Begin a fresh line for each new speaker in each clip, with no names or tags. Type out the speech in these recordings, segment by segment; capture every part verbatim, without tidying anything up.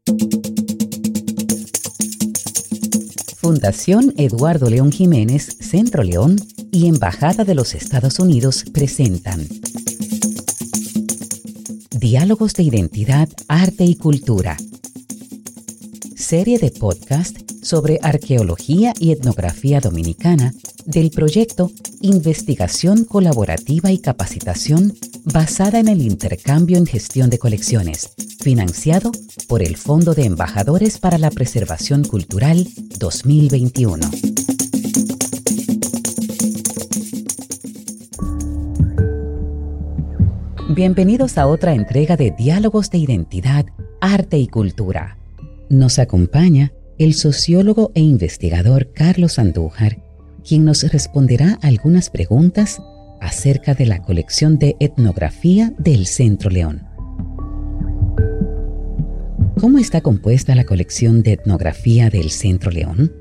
Fundación Eduardo León Jiménez, Centro León y Embajada de los Estados Unidos presentan Diálogos de Identidad, Arte y Cultura. Serie de podcast sobre arqueología y etnografía dominicana del proyecto Investigación Colaborativa y Capacitación basada en el intercambio en gestión de colecciones, financiado por el Fondo de Embajadores para la Preservación Cultural dos mil veintiuno. Bienvenidos a otra entrega de Diálogos de Identidad, Arte y Cultura. Nos acompaña el sociólogo e investigador Carlos Andújar, quien nos responderá algunas preguntas acerca de la colección de etnografía del Centro León. ¿Cómo está compuesta la colección de etnografía del Centro León?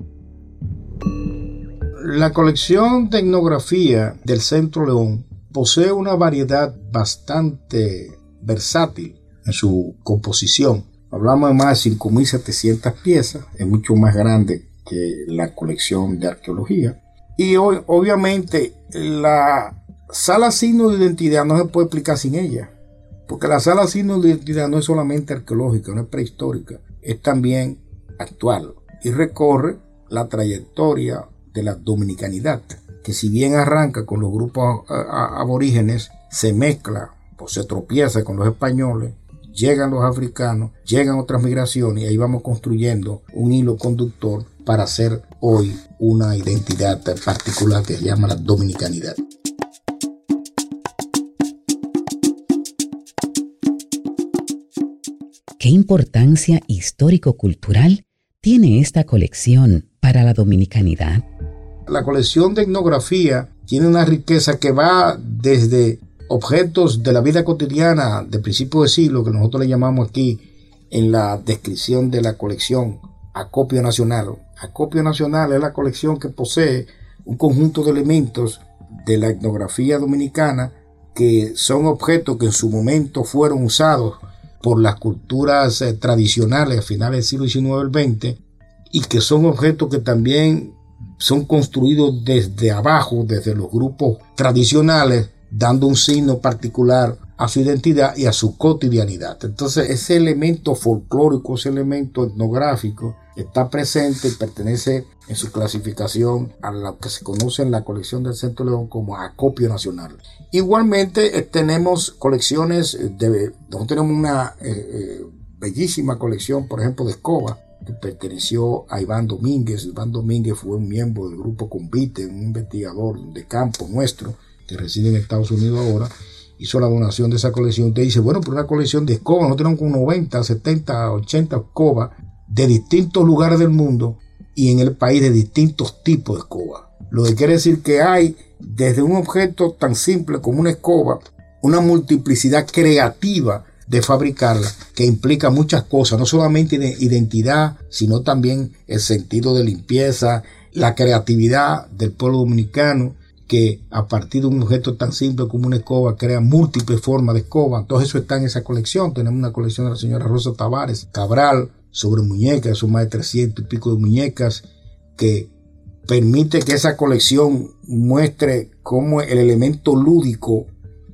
La colección de etnografía del Centro León posee una variedad bastante versátil en su composición. Hablamos de más de cinco mil setecientas piezas, es mucho más grande que la colección de arqueología. Y hoy, obviamente, la sala signo de identidad no se puede explicar sin ella, porque la sala signo de identidad no es solamente arqueológica, no es prehistórica, es también actual y recorre la trayectoria de la dominicanidad, que si bien arranca con los grupos aborígenes, se mezcla o se tropieza con los españoles, llegan los africanos, llegan otras migraciones y ahí vamos construyendo un hilo conductor para hacer hoy una identidad particular que se llama la dominicanidad.
¿Qué importancia histórico-cultural tiene esta colección para la dominicanidad?
La colección de etnografía tiene una riqueza que va desde objetos de la vida cotidiana de principios de siglo, que nosotros le llamamos aquí en la descripción de la colección acopio nacional. Acopio nacional es la colección que posee un conjunto de elementos de la etnografía dominicana que son objetos que en su momento fueron usados por las culturas eh, tradicionales a finales del siglo diecinueve al veinte y que son objetos que también son construidos desde abajo, desde los grupos tradicionales, dando un signo particular a su identidad y a su cotidianidad. Entonces ese elemento folclórico, ese elemento etnográfico está presente y pertenece en su clasificación a lo que se conoce en la colección del Centro León como acopio nacional. Igualmente eh, tenemos colecciones, de, nosotros tenemos una eh, eh, bellísima colección, por ejemplo, de escoba, que perteneció a Iván Domínguez. Iván Domínguez fue un miembro del grupo Convite, un investigador de campo nuestro, que reside en Estados Unidos ahora, hizo la donación de esa colección. Usted dice, bueno, pero una colección de escobas, nosotros tenemos como noventa, setenta, ochenta escobas de distintos lugares del mundo y en el país de distintos tipos de escobas. Lo que quiere decir que hay desde un objeto tan simple como una escoba, una multiplicidad creativa de fabricarla que implica muchas cosas, no solamente identidad, sino también el sentido de limpieza, la creatividad del pueblo dominicano, que a partir de un objeto tan simple como una escoba crea múltiples formas de escoba. Entonces eso está en esa colección. Tenemos una colección de la señora Rosa Tavares Cabral sobre muñecas, son más de trescientos y pico de muñecas, que permite que esa colección muestre cómo el elemento lúdico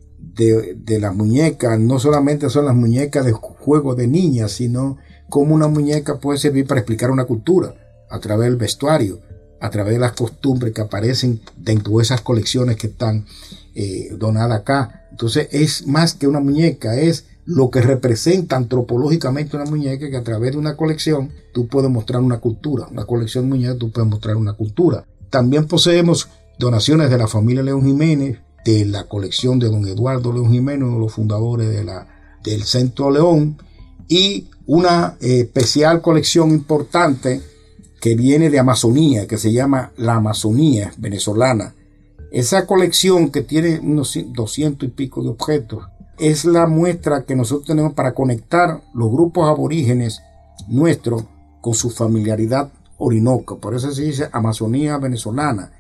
de, de las muñecas no solamente son las muñecas de juego de niñas, sino cómo una muñeca puede servir para explicar una cultura a través del vestuario, a través de las costumbres que aparecen dentro de esas colecciones que están eh, donadas acá. Entonces es más que una muñeca, es lo que representa antropológicamente una muñeca, que a través de una colección tú puedes mostrar una cultura. Una colección de muñecas tú puedes mostrar una cultura. También poseemos donaciones de la familia León Jiménez, de la colección de don Eduardo León Jiménez, uno de los fundadores de la, del Centro León, y una eh, especial colección importante que viene de Amazonía, que se llama la Amazonía venezolana. Esa colección, que tiene unos doscientos y pico de objetos, es la muestra que nosotros tenemos para conectar los grupos aborígenes nuestros con su familiaridad orinoca. Por eso se dice Amazonía venezolana.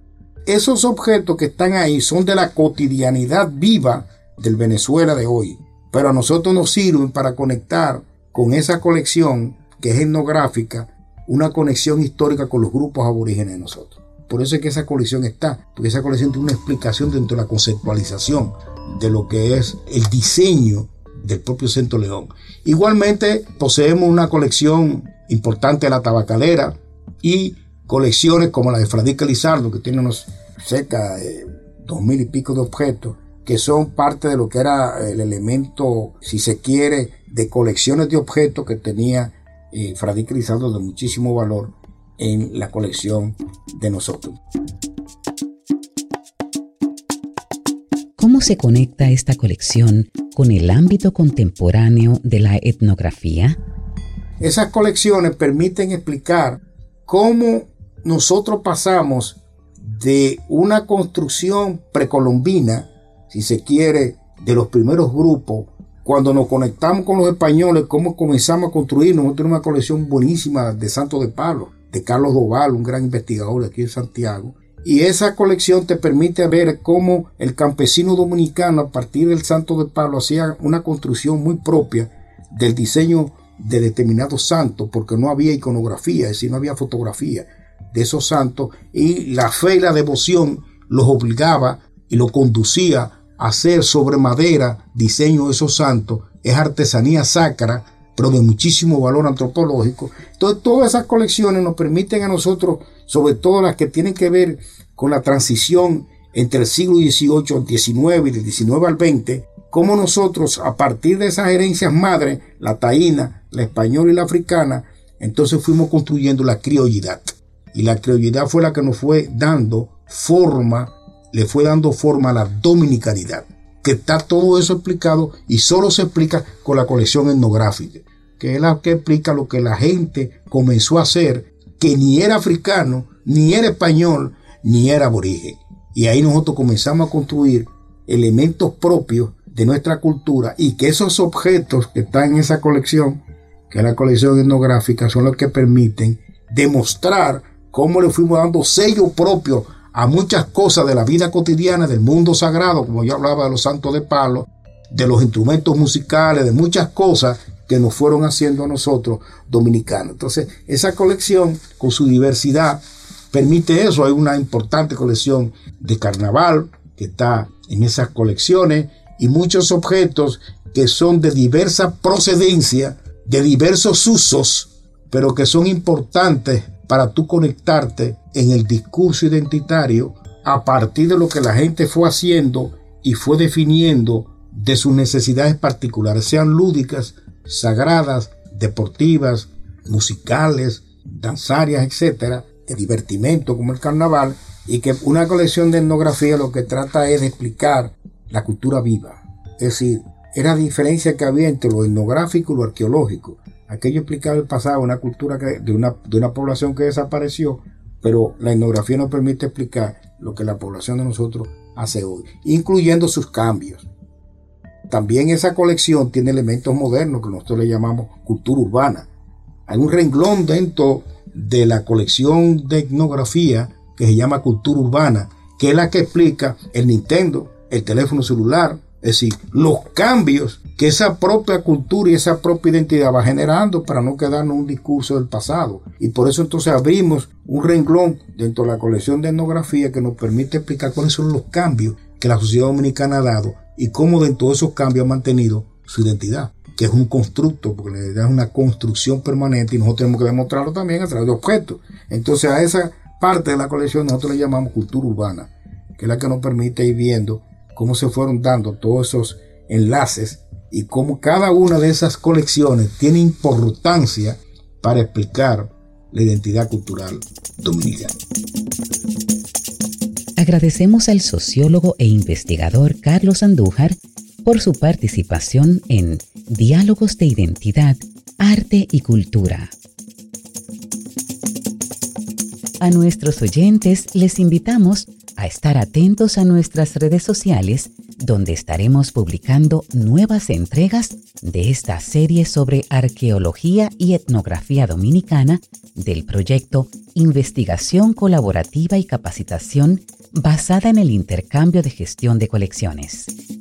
Esos objetos que están ahí son de la cotidianidad viva del Venezuela de hoy, pero a nosotros nos sirven para conectar con esa colección que es etnográfica una conexión histórica con los grupos aborígenes de nosotros. Por eso es que esa colección está, porque esa colección tiene una explicación dentro de la conceptualización de lo que es el diseño del propio Centro León. Igualmente poseemos una colección importante de la tabacalera y colecciones como la de Fradique Lizardo, que tiene unos cerca de dos mil y pico de objetos, que son parte de lo que era el elemento, si se quiere, de colecciones de objetos que tenía eh, Fradique Lizardo de muchísimo valor en la colección de nosotros.
¿Cómo se conecta esta colección con el ámbito contemporáneo de la etnografía?
Esas colecciones permiten explicar cómo nosotros pasamos de una construcción precolombina, si se quiere, de los primeros grupos, cuando nos conectamos con los españoles, cómo comenzamos a construir. Nosotros tenemos una colección buenísima de Santo de Palo, de Carlos Doval, un gran investigador de aquí en Santiago. Y esa colección te permite ver cómo el campesino dominicano, a partir del Santo de Palo, hacía una construcción muy propia del diseño de determinados santos, porque no había iconografía, es decir, no había fotografía de esos santos, y la fe y la devoción los obligaba y los conducía a hacer sobre madera diseño de esos santos. Es artesanía sacra, pero de muchísimo valor antropológico. Entonces, todas esas colecciones nos permiten a nosotros, sobre todo las que tienen que ver con la transición entre el siglo dieciocho al diecinueve y del diecinueve al veinte, cómo nosotros, a partir de esas herencias madres, la taína, la española y la africana, entonces fuimos construyendo la criollidad. Y la criollidad fue la que nos fue dando forma, le fue dando forma a la dominicanidad. Que está todo eso explicado y solo se explica con la colección etnográfica, que es la que explica lo que la gente comenzó a hacer, que ni era africano, ni era español, ni era aborigen. Y ahí nosotros comenzamos a construir elementos propios de nuestra cultura, y que esos objetos que están en esa colección, que es la colección etnográfica, son los que permiten demostrar cómo le fuimos dando sello propio a muchas cosas de la vida cotidiana, del mundo sagrado, como yo hablaba de los santos de palo, de los instrumentos musicales, de muchas cosas que nos fueron haciendo a nosotros dominicanos. Entonces, esa colección, con su diversidad, permite eso. Hay una importante colección de carnaval que está en esas colecciones, y muchos objetos que son de diversa procedencia, de diversos usos, pero que son importantes para tú conectarte en el discurso identitario a partir de lo que la gente fue haciendo y fue definiendo de sus necesidades particulares, sean lúdicas, sagradas, deportivas, musicales, danzarias, etcétera, de divertimento como el carnaval. Y que una colección de etnografía lo que trata es de explicar la cultura viva. Es decir, era la diferencia que había entre lo etnográfico y lo arqueológico. Aquello explicaba el pasado, una cultura que, de, una, de una población que desapareció, pero la etnografía nos permite explicar lo que la población de nosotros hace hoy, incluyendo sus cambios. También esa colección tiene elementos modernos que nosotros le llamamos cultura urbana. Hay un renglón dentro de la colección de etnografía que se llama cultura urbana, que es la que explica el Nintendo, el teléfono celular, es decir, los cambios que esa propia cultura y esa propia identidad va generando para no quedarnos un discurso del pasado. Y por eso entonces abrimos un renglón dentro de la colección de etnografía que nos permite explicar cuáles son los cambios que la sociedad dominicana ha dado y cómo dentro de esos cambios ha mantenido su identidad, que es un constructo, porque la identidad es una construcción permanente y nosotros tenemos que demostrarlo también a través de objetos. Entonces, a esa parte de la colección nosotros le llamamos cultura urbana, que es la que nos permite ir viendo cómo se fueron dando todos esos enlaces y cómo cada una de esas colecciones tiene importancia para explicar la identidad cultural dominicana.
Agradecemos al sociólogo e investigador Carlos Andújar por su participación en Diálogos de Identidad, Arte y Cultura. A nuestros oyentes les invitamos a estar atentos a nuestras redes sociales, donde estaremos publicando nuevas entregas de esta serie sobre arqueología y etnografía dominicana del proyecto Investigación Colaborativa y Capacitación basada en el intercambio de gestión de colecciones.